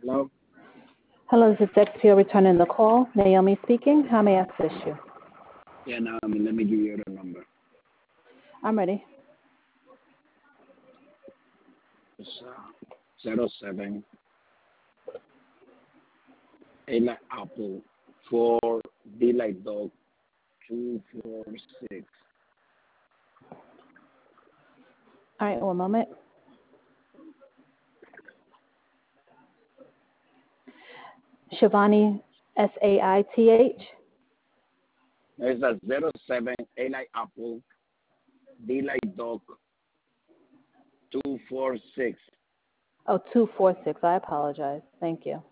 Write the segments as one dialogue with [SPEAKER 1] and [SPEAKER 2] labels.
[SPEAKER 1] Hello?
[SPEAKER 2] Hello, this is XPO returning the call. Naomi speaking. How may I assist you?
[SPEAKER 1] Yeah, now let me give you the number.
[SPEAKER 2] I'm ready.
[SPEAKER 1] It's 07 A like apple 4 D like dog 246.
[SPEAKER 2] All right, one moment. Shivani, Saith.
[SPEAKER 1] It's a 07 A like apple D like dog 246.
[SPEAKER 2] Oh, 246. I apologize. Thank you.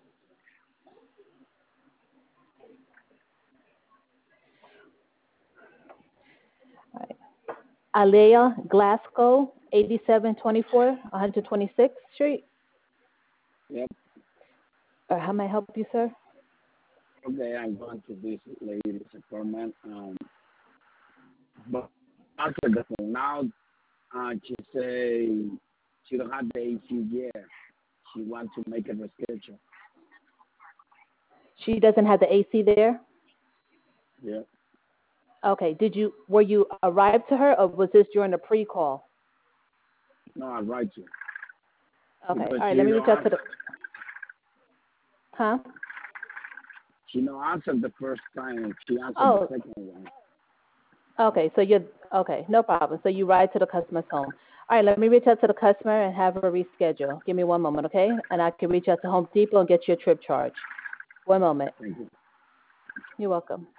[SPEAKER 2] All right. Alea Glasgow, 8724, 126th Street.
[SPEAKER 1] Yep.
[SPEAKER 2] How may I help you, sir?
[SPEAKER 1] Okay, I'm going to visit lady's apartment. But after the phone now, she say she don't have the AC yet. She wants to make a reschedule.
[SPEAKER 2] She doesn't have the AC there?
[SPEAKER 1] Yeah.
[SPEAKER 2] Okay. Were you arrived to her, or was this during the pre-call?
[SPEAKER 1] No, I write you.
[SPEAKER 2] Okay.
[SPEAKER 1] Because
[SPEAKER 2] All right. Let me reach out to the. Huh?
[SPEAKER 1] she no answered the first time. She answered
[SPEAKER 2] Oh.
[SPEAKER 1] the second one.
[SPEAKER 2] Okay. So you're okay. No problem. So you ride to the customer's home. All right. Let me reach out to the customer and have her reschedule. Give me one moment, okay? And I can reach out to Home Depot and get your trip charge. One moment.
[SPEAKER 1] Thank you.
[SPEAKER 2] You're welcome.